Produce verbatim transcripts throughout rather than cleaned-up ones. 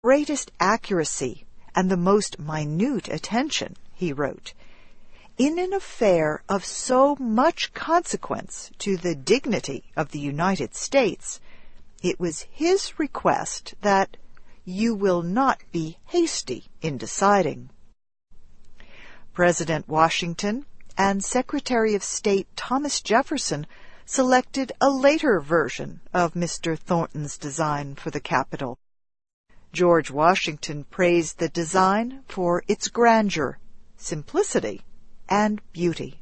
greatest accuracy and the most minute attention, he wrote. In an affair of so much consequence to the dignity of the United States, it was his request that you will not be hasty in deciding. President Washington and Secretary of State Thomas Jefferson selected a later version of Mister Thornton's design for the Capitol. George Washington praised the design for its grandeur, simplicity, and beauty.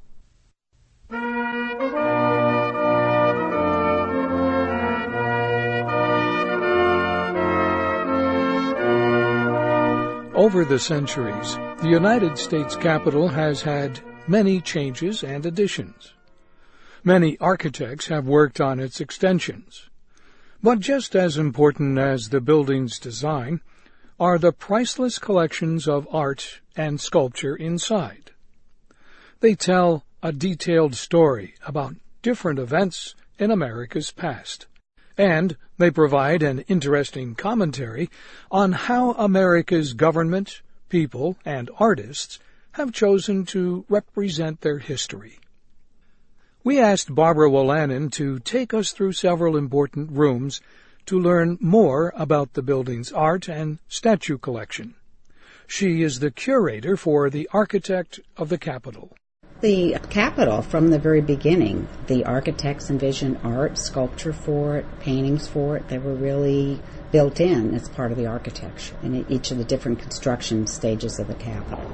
Over the centuries, the United States Capitol has had many changes and additions. Many architects have worked on its extensions. But just as important as the building's design are the priceless collections of art and sculpture inside. They tell a detailed story about different events in America's past, and they provide an interesting commentary on how America's government, people, and artists have chosen to represent their history. We asked Barbara Wolanin to take us through several important rooms to learn more about the building's art and statue collection. She is the curator for the architect of the Capitol. The Capitol, from the very beginning, the architects envisioned art, sculpture for it, paintings for it. They were really built in as part of the architecture in each of the different construction stages of the Capitol.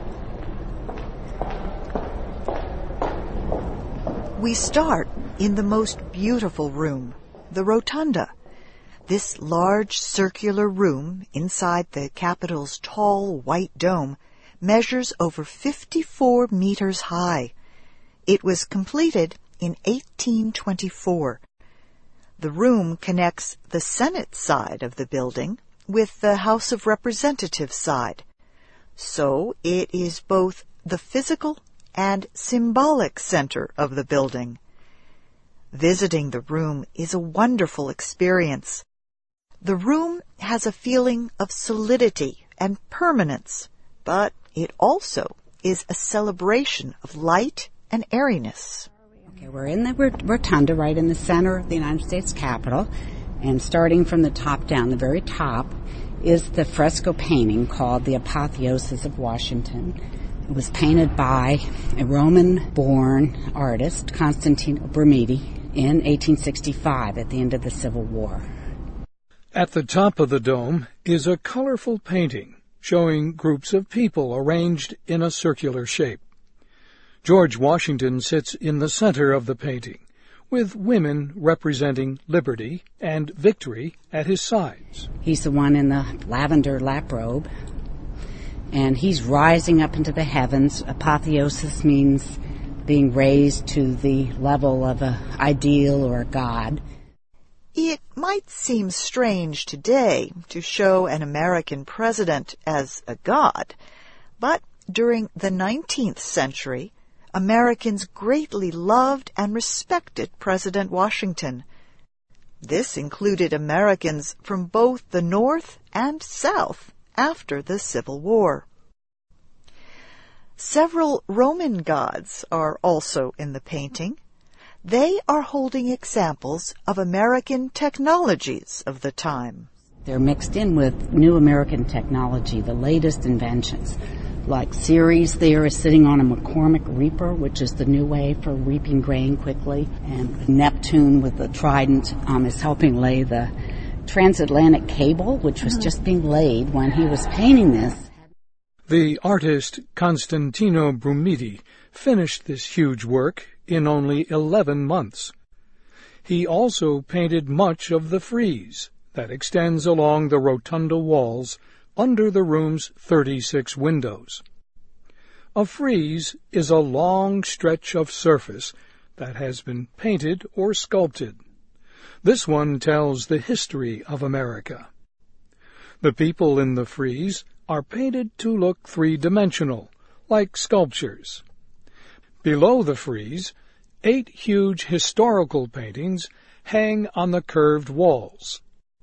We start in the most beautiful room, the Rotunda. This large circular room inside the Capitol's tall white dome measures over fifty-four meters high. It was completed in eighteen twenty-four. The room connects the Senate side of the building with the House of Representatives side. So it is both the physical and symbolic center of the building. Visiting the room is a wonderful experience. The room has a feeling of solidity and permanence, but it also is a celebration of light and airiness. Okay, we're in the rotunda right in the center of the United States Capitol, and starting from the top down, the very top, is the fresco painting called The Apotheosis of Washington. It was painted by a Roman-born artist, Constantino Brumidi, in eighteen sixty-five at the end of the Civil War. At the top of the dome is a colorful painting showing groups of people arranged in a circular shape. George Washington sits in the center of the painting, with women representing liberty and victory at his sides. He's the one in the lavender lap robe, and he's rising up into the heavens. Apotheosis means being raised to the level of an ideal or a god. It might seem strange today to show an American president as a god, but during the nineteenth century, Americans greatly loved and respected President Washington. This included Americans from both the North and South after the Civil War. Several Roman gods are also in the painting. They are holding examples of American technologies of the time. They're mixed in with new American technology, the latest inventions. Like Ceres there is sitting on a McCormick reaper, which is the new way for reaping grain quickly. And Neptune with the trident um, is helping lay the transatlantic cable, which was just being laid when he was painting this. The artist Constantino Brumidi finished this huge work in only eleven months. He also painted much of the frieze that extends along the rotunda walls under the room's thirty-six windows. A frieze is a long stretch of surface that has been painted or sculpted. This one tells the history of America. The people in the frieze are painted to look three-dimensional, like sculptures. Below the frieze, eight huge historical paintings hang on the curved walls.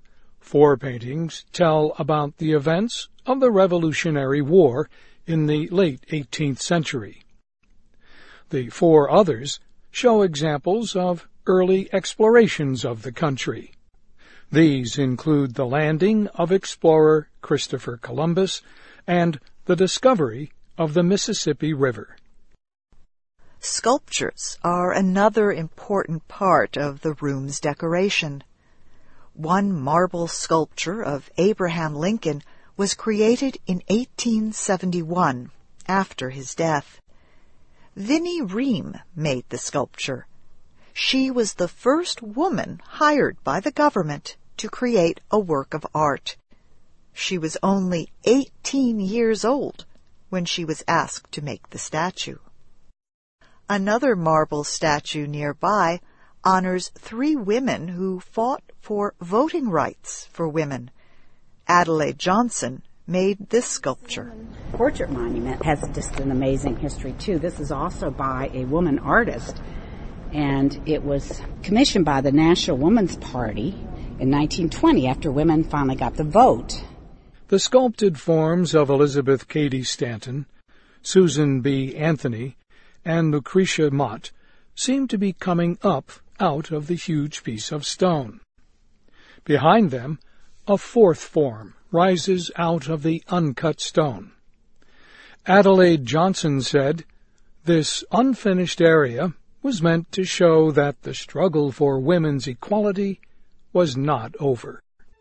Four paintings tell about the events of the Revolutionary War in the late eighteenth century. The four others show examples of early explorations of the country. These include the landing of explorer Christopher Columbus and the discovery of the Mississippi River. Sculptures are another important part of the room's decoration. One marble sculpture of Abraham Lincoln was created in eighteen seventy-one, after his death. Vinnie Ream made the sculpture. She was the first woman hired by the government to create a work of art. She was only eighteen years old when she was asked to make the statue. Another marble statue nearby honors three women who fought for voting rights for women. Adelaide Johnson made this sculpture. The portrait monument has just an amazing history, too. This is also by a woman artist, and it was commissioned by the National Woman's Party in nineteen twenty after women finally got the vote. The sculpted forms of Elizabeth Cady Stanton, Susan B. Anthony, and Lucretia Mott seem to be coming up out of the huge piece of stone. Behind them, a fourth form rises out of the uncut stone. Adelaide Johnson said, "This unfinished area was meant to show that the struggle for women's equality was not over."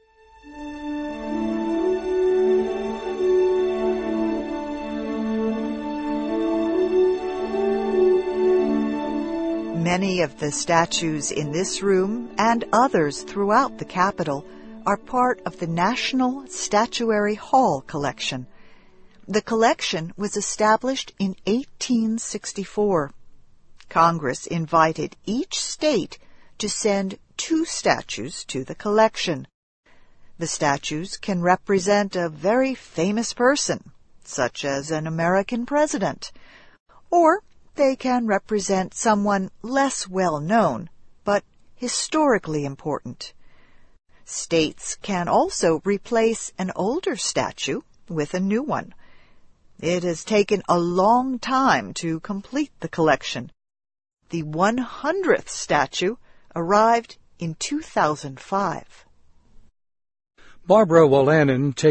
Many of the statues in this room and others throughout the Capitol are part of the National Statuary Hall collection. The collection was established in eighteen sixty-four. Congress invited each state to send two statues to the collection. The statues can represent a very famous person, such as an American president, or they can represent someone less well known, but historically important. States can also replace an older statue with a new one. It has taken a long time to complete the collection. The one hundredth statue arrived in two thousand five. Barbara Wolanin takes